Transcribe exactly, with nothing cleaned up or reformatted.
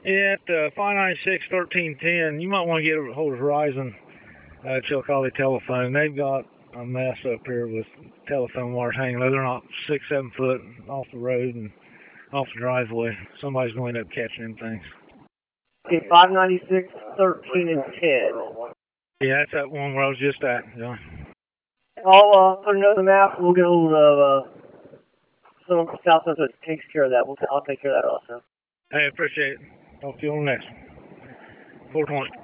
Yeah, at uh, five nine six, one three one zero, you might want to get a hold of Horizon uh, Chillicothe Telephone. They've got a mess up here with telephone wires hanging low. They're not six, seven foot off the road and off the driveway. Somebody's going to end up catching them things. Okay, five ninety-six, thirteen, and ten. Yeah, that's that one where I was just at, John. I'll uh, put another map. We'll get a hold of uh, someone from Southwest that takes care of that. We'll, I'll take care of that also. Hey, appreciate it. Talk to you on the next one. four twenty.